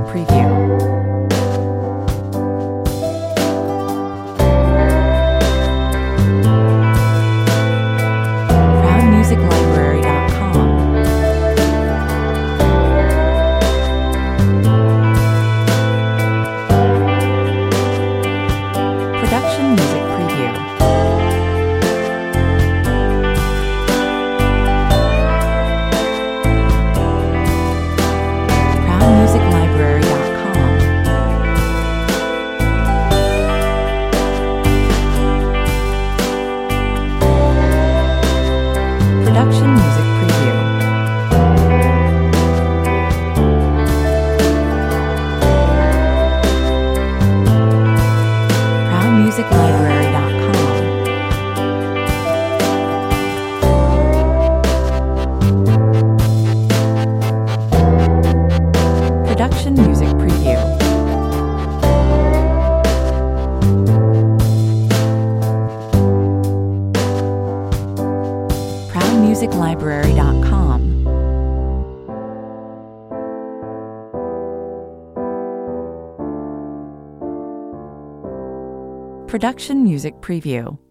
Preview. ProudMusicLibrary.com. Production Music Preview. ProudMusicLibrary.com. Production Music Preview. ProudMusicLibrary.com. Production Music Preview. ProudMusicLibrary.com. Production Music Preview.